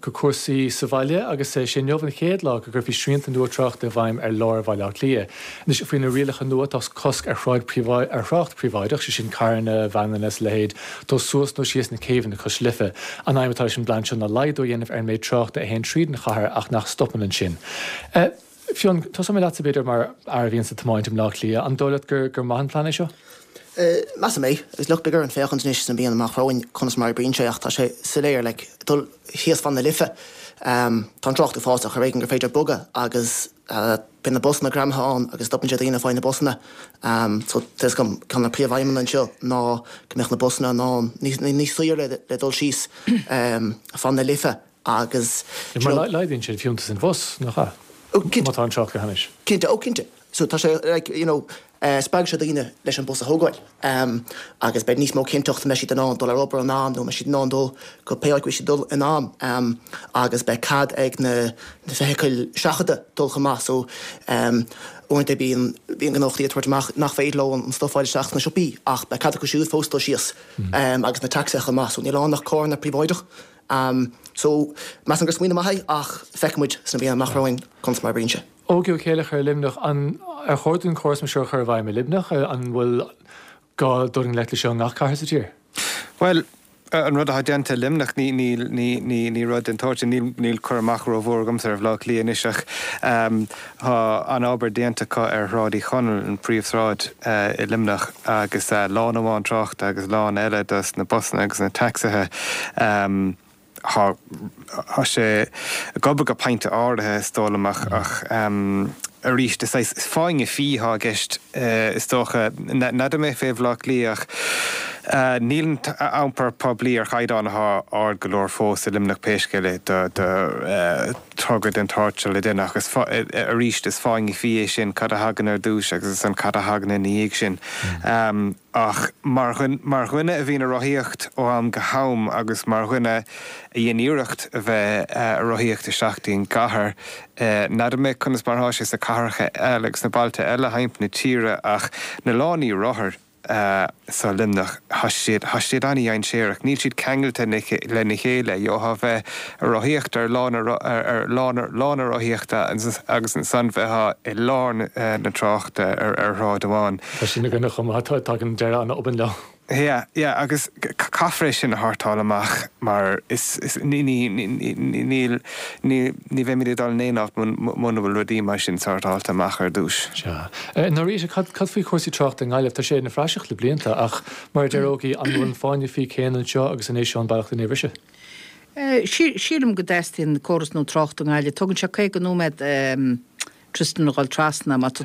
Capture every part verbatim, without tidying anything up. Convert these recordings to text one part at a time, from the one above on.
go cuasaí sa bhaile agus é sé neomhan chéad lá go gur bhí srianta nuatracht a bhaim ar láir bhaile lia. Nus faoin na rialacha nuat as cosc ar chráid príomháid ar chracht príomháideach sé sin carna bhanas lehéad tó suas nó sios na céhann na chuslife an aimimetá sin blanse na leidú dhéanamh ar méid tracht a hen tríd na chahar ach nach stoppen an sin. Fionn, tá mé láta beidir mar ar bhíon sa tamáintim lá lia an dóla gur gur maithan plána seo? Mas mé, is lucht bigger an féchans níos san bíon amach roin conas mar bríonseach tá sé siléir le dul chias fan na lifa tá trocht fáach a réigen gur féidir buga agus bin na bus na gramháin agus stoppen sé dtíine fáin na busna so tes kann na príomhhaimman an seo ná gombeich na busna ná níos suúir le dul síos fan na lifa agus mar leidíonn sé fiúnta san bus nach cha má an seach go hanis. Cinnte ó cinnte. So tá sé like, you know, uh, spag sé daine leis an bus a thógáil. Um, agus bed níos mó cintocht me siad an an dul ar obair an am, nó me siad an dul go péach go siad dul an am. Um, agus be cad ag na, na fehecail seachada dul chamá. So um, oint é bíon ganochtaí tuairt nach féad lo an stofáil seach na siopí ach be cad go siúd fóstal síos um, agus na taxa chamá. So ní lá nach cór na príomháideach. Um, so mas an gur smuoine maithai ach feicmuid san bhíon amach roin cons mar bríonse. Ógiú chéalach ar limnach an ar chóirún córas me seo chu bhaim me limnach an bhfuil gá dúing le seo nach caithir sa tír? Well, an rud a haidenta limnach ní ní ní ní ní rud an tóirte níl níl chur amach ro bhórgam ar bhlá líon iseach um, an ábhar déanta ar rádaí chonal an príomhráid uh, i limnach agus uh, lán amháin trocht agus lán eile dus na busna agus na taxathe um, ha ha sé gobar go painte áirithe stólamach ach um, a ríist is is fáing a fí há gist uh, is tócha nad mé fé bhlach líach uh, níl ámpar poblí ar chaidán há ard golóir fós a limnach péisceile de de uh, tugad den tartil le den agus a ríist is fáing a fí é sin cad a hagan ar dús agus an cad a hagan in íag sin um, ach mar chuine a bhín a rothíocht ó am go ham agus mar chuine a dhéonúireacht a bheith a rothíocht a seachtaín gahar nad mé chunas marthá is a carcha eleg na bailta eile haimp na tíre ach na lánaí rothir Uh, sa limnach hasisiad hasisiad aní ein séireach níl siad ceangailta le na chéile jo ha bheith a rothíocht ar lána ar lána lána rothíochta agus an san bheitha i lán na tráchta ar ar ráid amháin. Tá sin go chum tá an deire an oban le. Ja, ja, agus caffré sin a hartáil amach, mar is ní ní ní ní ní ní bheith mí dal néanacht muna bhfuil rudí mar sin sartáilta amach ar dús. Ja. Na rí cad faoi cuasaí trocht an gáileh tá sé na freiseach le blianta ach mar derógaí an bhfuil fáinne fí céanann seo agus an é seo an bailachta na bhrise. Sílim go deistín choras nó trocht an gáile, tugann se cé go nómed Tristan noch al trasna ma tu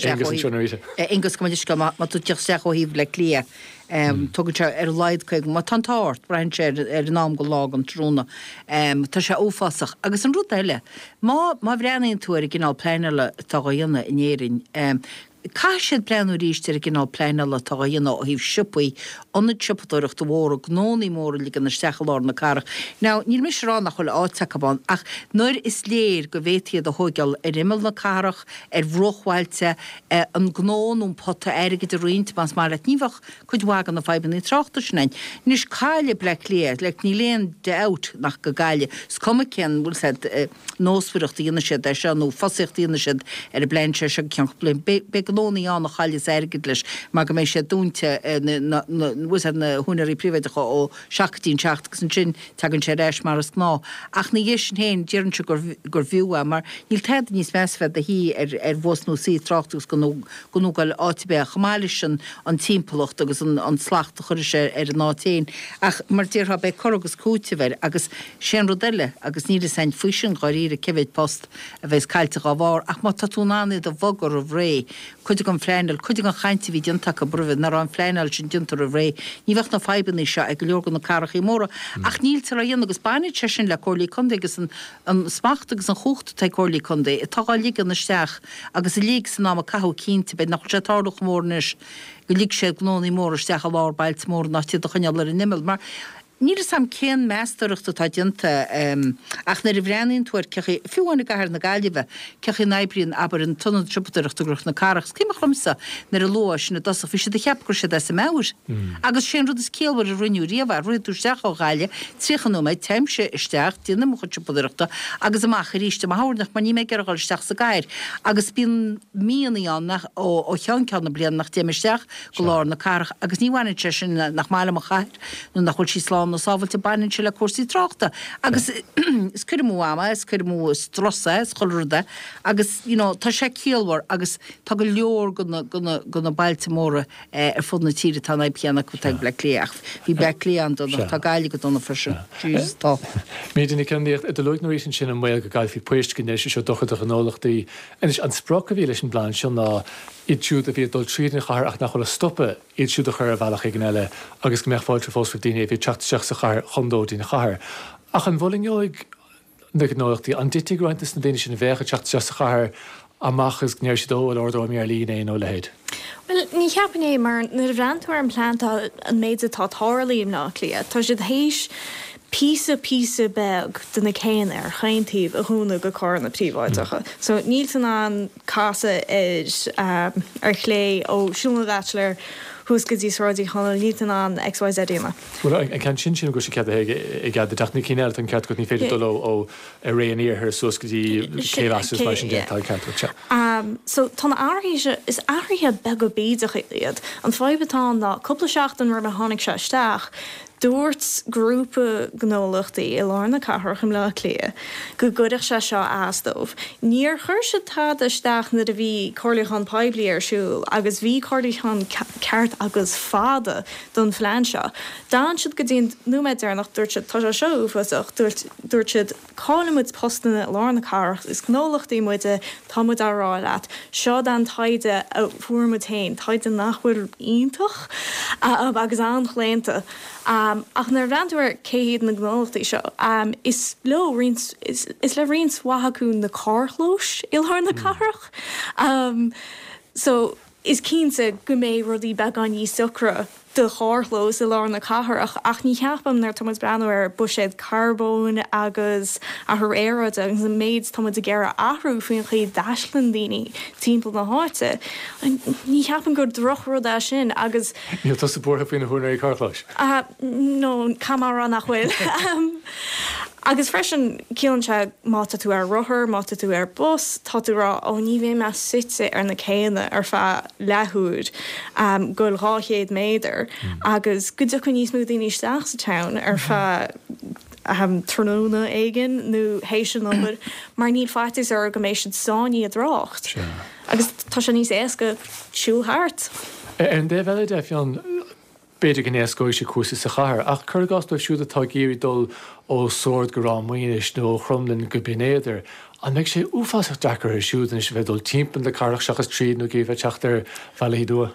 Engus kom diska ma tu seach ó híh le lia tugann se ar leid chuig má tantáirt brein sé ar nám go lá an trúna tá se ófasach agus an rút eile má má bhreanaíon túir ginál pléinile tá dhéanana inéirinn Cá siad pleanú ríiste ginál pléinile tá dhéanana ó híh sipaí anad sipaúirecht do bhór gnóí mór lí gan na steachá na carach. Ná níl mis rá nach chuil áteachán ach nuair is léir go bhétiad a thugeal ar immel na carach ar bhrochhailte an gnónún potta airige de roiint mas mar le nífach chud wagan na feiban í trachtta snein. Nís cáile ble léir le ní léon deát nach go gaiile. Scoma cen bhfuil sé nósfuirecht dhéana siad ar se nó fosíocht dhéana siad ar a blein se se cean blin be gnóí an nach chaile airgid leis mar go mééis sé dúnte bhuiad na húnarí príomhaidecha ó seachtaín seachtas an sin tegann sé réis mar as gná. Ach na dhé sin héin dearann se gur bhiúa mar níl tead níos measfed a hí ar bhosnú sí trachtas gonú gáil áitibe a chamáile sin an timpplacht agus an slachta chuir sé ar an nátéin. Ach mar dtíortha be choragus cútever agus sé rodile agus ní sein fuisin gáíre cehéid post a bheits caiilte á bhár ach má tatúnána a bhogar a bhré chuide an fléinil, chuide an chainte bhí dionach a brufid nar an fléinil sin diontar a bhré. Ní bheith na feibanní se ag go leorgan na carach í móra. Ach níl tar a dhéana agus bainid se sin le cóirlaí condé agus an smacht agus an chucht tá cóirlaí condé. I tá lí an isteach agus i lí san ná a cathú cínta be nach sé tádach mórnis go lí sé gnóí mór isteach a lár bailt mór nach tí do chuine le nimil mar Níl sam cén meastarachta tá dinta ach na bhreanín tuair cechi fiúháinna gahar na gaiileh cechi naibríonn aber an tunna triptarachta gruch na carach cíime chumsa nar a lois na dosa fi de cheapgur se de meir. Agus sé rud is céalhar a runú riamh ruú seach á gáile tríchanú méid teimse isteach dína mu triptarachta agus amach ríiste má hánach man ní mé geáil isteach sa gaiir agus bíon míanaíannach ó ó teanceanna blian nach téimisteach go láir na carach agus níhhaine sin nach máile a chair nó nach chuil sí slán na sábhailte bainin se le cuasaí tráchta. Agus is cur mú ama, is cur mú strosa, is choirda, agus tá sé céalhar agus tá go leor gona bailte móra ar fud na tíre tána peanna go teag le léach. Bhí be léan tá gaiile go donna frisin. Tá. Méidirnig ceníocht a leid éis sin an mil go gail hí poist gnééis seo docha a gnólachtaí is an sprocha bhí leis an bláin sin ná iad siúd a bhí dul trína chair ach nach chuil stoppe iad siúd a chur a bhealach ag eile agus go meach fáilte fós daine bhí teachteach sa chair chundóí na chair. Ach an bhling na gnólachtaí an ditig roiintas na daine sin bhecha teachteach sa chair amachchas gnéir si dó ordó mé líon é nó lehéid. Well, ní cheappané mar na bhreanúir an planta an méid atá táralaím nach lia. Tá siad héis písa písa beg duna céan ar chaintíh a húna go cá na príomháideacha. So níl san an casa is um, ar chlé ó siúna bachelor hús go dtí ráidí chana lítan an X Y Z éma. Well, an can sin sin go sé cead i gad de technic cíile an cead go ní féidir dul ó a réaníir ar sus go dtí céhheas mar sin détá cead. Um, so tána áirthe is áirthe be go bíideach iad an fáibetá na coppla seachtain mar na tháinig se isteach. Dúirt grúpa gnólachtaí i lána cathair chum le clia go gcuideach se seo asdómh. Níor chuir se tá isteach na a bhí cóirlaíchan peblií arsúil agus bhí cóirlaíchan ceart agus fada don phlean seo. Dáin siad go dtíon numéid ar nach dúirt siad tá seo uasach dúirt siad cálamid postna lána cathair is gnólachtaí muide támud ará leat. Seo dan taide a fuairmatain, taide nachfuil ionintach agus an chlénta. Um, ach na ranúir céad na gnólachtaí seo um, is lo rins, is, is le rins wahaún na cárlós ilthar na carach. Um, so is cínta go mé rudí be an ní sucra de chárlós i lá na cathairach ach ní cheapam nar Thomas Branoir buséad carbón agus a thu éad agus an méid Thomas a gera ahrú faoin chuí daislan daoine timppla na háite. Ní cheapan gur droch rud a sin agus Níl tá sa bórtha faoin na húnaí cárlós? Uh, no, camara nach bhfuil. um, agus freisin cíann se máta tú ar ruthair, máta tú ar bus, tá tú rá ó ní bhé me site ar na céine ar fe lethúd um, goil ráchéad méidir mm. agus go do chun níos mú daoine isteach sa town ar fe um, tróna éigen nó hééis an nómad mar níl fátas ar go mééis sáí a drácht. Sure. Agus tá se níos éasca siúthart. An dé bheile de fion beidir gan éascóid sé cuasa sa chair ach chur gasú siúd atá géirí dul ó sord go rámhaoinis nó chromlinn go binéidir an meid sé uafásach dechar ar siúd an is bheitdul timppla de carach seachas tríd nó géh teachtar bhealí dua.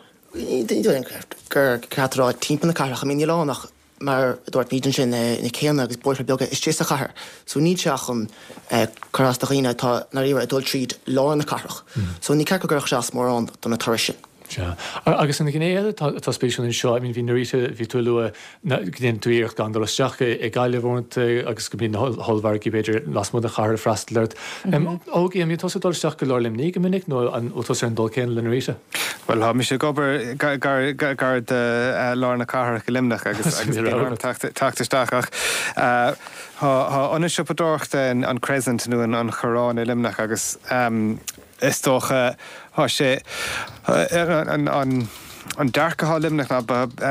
gur cerá timppla na carach a mí lánach mar dúirt nían sin na céanna agus buir beaga is té a chahar. So ní seach an chorástaíine tá na riomh dul tríd lá na carach. So ní ceir go gur seas mór an don na tuirisin. Ja. Agus in gnéile tá spéisiún in seo, mín hí nuíte ví tú lua gnéan tú íocht gan doisteach i gaiile bhint agus go bíon hallhharcí beidir lasmú a char freistleirt. Ógé mí tosa doisteach go láirlim ní go minic nó an ótas an dul céan le nuíte? Well, ha mi sé gobar gar de lána cathair go limnach agus tachtasteach. Tá anis sipadócht an crescent nó an chorán i limnach agus is tócha há sé an an darcaá limnach na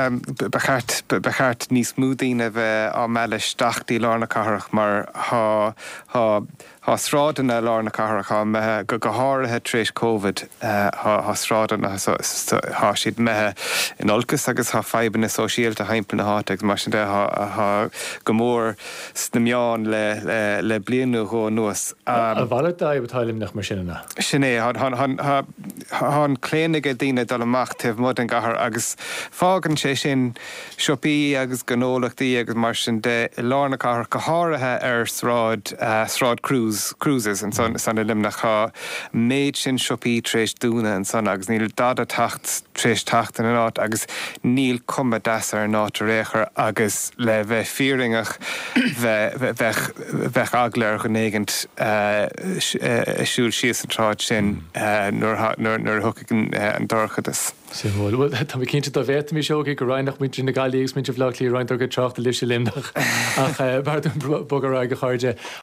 becheart níos múdaíine bheith á meile staachtaí lána cathairach mar há srádanna lána cathairach methe go go háirithe tréis COVID há srádanna há siad methe in olcas agus há feiban na sosiálta heimpla na háte agus mar sin de há go mór sna meán le le blianú go nuas. A bhile da bhtá limnach mar sinna? Sinné há cléanaige daoine dul amach taobh mud an gahar agus fágan sé sin siopaí agus gnólachtaí agus mar sin de lána gahar go háirithe ar sráid sráid cruise cruises an san san limnach cha méid sin siopaí tréis dúna an san agus níl dada tacht tréis tacht an áit agus níl cuma deasa ar náit réchar agus le bheith fíringach bheith aglair go négant siúil síos an tráid sin nuair thucaigh an dorchadas. Bhil Tá cinnte do bhéit mí seoga go reinach muid na galígus muid bhlachlíí roiint go teachta lei sé limnach ach bar bog ará go cháide.